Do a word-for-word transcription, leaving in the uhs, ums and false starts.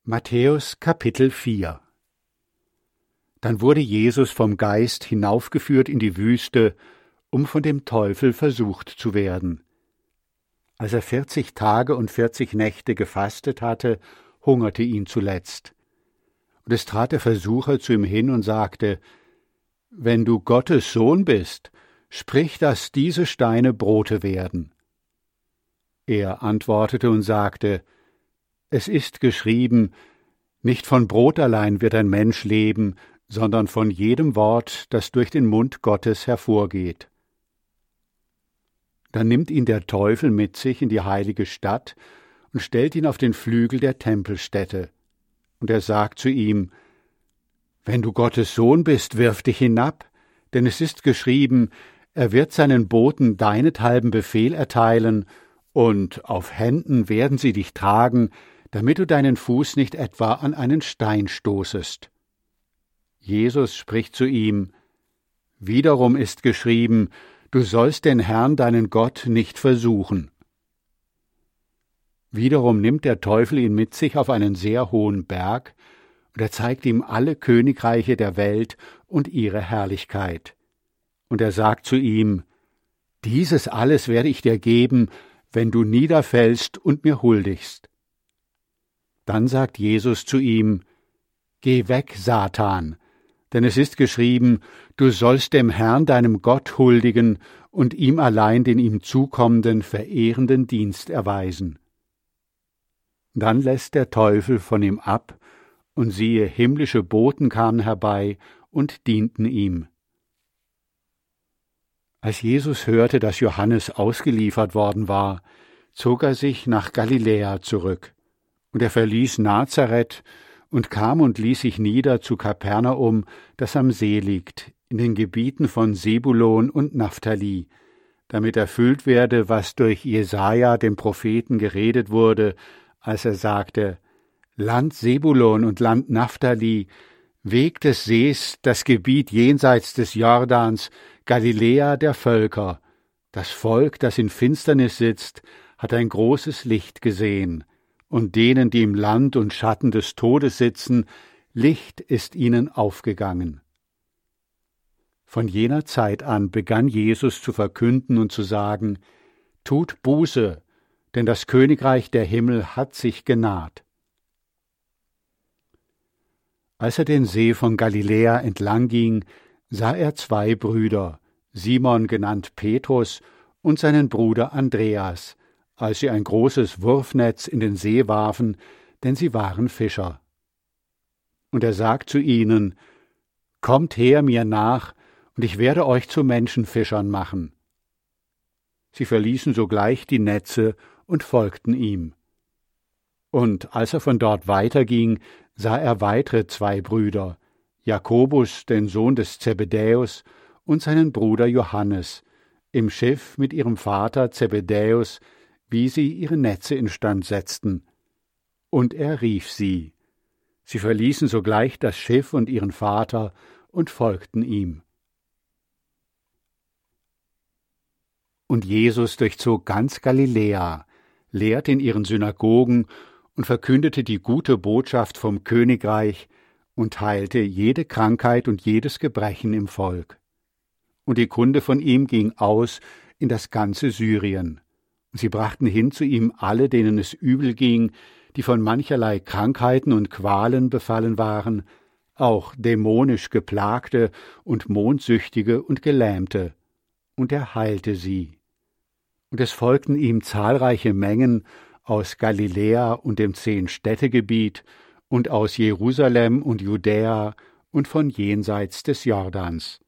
Matthäus Kapitel vier. Dann wurde Jesus vom Geist hinaufgeführt in die Wüste, um von dem Teufel versucht zu werden. Als er vierzig Tage und vierzig Nächte gefastet hatte, hungerte ihn zuletzt. Und es trat der Versucher zu ihm hin und sagte: Wenn du Gottes Sohn bist, sprich, dass diese Steine Brote werden. Er antwortete und sagte: Es ist geschrieben, nicht von Brot allein wird ein Mensch leben, sondern von jedem Wort, das durch den Mund Gottes hervorgeht. Dann nimmt ihn der Teufel mit sich in die heilige Stadt und stellt ihn auf den Flügel der Tempelstätte. Und er sagt zu ihm: Wenn du Gottes Sohn bist, wirf dich hinab, denn es ist geschrieben, er wird seinen Boten deinethalben Befehl erteilen, und auf Händen werden sie dich tragen, damit du deinen Fuß nicht etwa an einen Stein stoßest. Jesus spricht zu ihm: Wiederum ist geschrieben, du sollst den Herrn, deinen Gott, nicht versuchen. Wiederum nimmt der Teufel ihn mit sich auf einen sehr hohen Berg, und er zeigt ihm alle Königreiche der Welt und ihre Herrlichkeit. Und er sagt zu ihm: Dieses alles werde ich dir geben, wenn du niederfällst und mir huldigst. Dann sagt Jesus zu ihm: Geh weg, Satan, denn es ist geschrieben, du sollst dem Herrn, deinem Gott, huldigen und ihm allein den ihm zukommenden, verehrenden Dienst erweisen. Dann lässt der Teufel von ihm ab, und siehe, himmlische Boten kamen herbei und dienten ihm. Als Jesus hörte, dass Johannes ausgeliefert worden war, zog er sich nach Galiläa zurück. Und er verließ Nazareth und kam und ließ sich nieder zu Kapernaum, das am See liegt, in den Gebieten von Sebulon und Naphtali, damit erfüllt werde, was durch Jesaja, dem Propheten, geredet wurde, als er sagte: Land Sebulon und Land Naphtali, Weg des Sees, das Gebiet jenseits des Jordans, Galiläa der Völker. Das Volk, das in Finsternis sitzt, hat ein großes Licht gesehen, und denen, die im Land und Schatten des Todes sitzen, Licht ist ihnen aufgegangen. Von jener Zeit an begann Jesus zu verkünden und zu sagen: Tut Buße, denn das Königreich der Himmel hat sich genaht. Als er den See von Galiläa entlang ging, sah er zwei Brüder, Simon genannt Petrus und seinen Bruder Andreas, als sie ein großes Wurfnetz in den See warfen, denn sie waren Fischer. Und er sagt zu ihnen: Kommt her mir nach, und ich werde euch zu Menschenfischern machen. Sie verließen sogleich die Netze und folgten ihm. Und als er von dort weiterging, sah er weitere zwei Brüder, Jakobus, den Sohn des Zebedäus, und seinen Bruder Johannes, im Schiff mit ihrem Vater Zebedäus, wie sie ihre Netze instand setzten. Und er rief sie. Sie verließen sogleich das Schiff und ihren Vater und folgten ihm. Und Jesus durchzog ganz Galiläa, lehrte in ihren Synagogen und verkündete die gute Botschaft vom Königreich und heilte jede Krankheit und jedes Gebrechen im Volk. Und die Kunde von ihm ging aus in das ganze Syrien. Und sie brachten hin zu ihm alle, denen es übel ging, die von mancherlei Krankheiten und Qualen befallen waren, auch dämonisch Geplagte und Mondsüchtige und Gelähmte. Und er heilte sie. Und es folgten ihm zahlreiche Mengen aus Galiläa und dem Zehn-Städte-Gebiet und aus Jerusalem und Judäa und von jenseits des Jordans.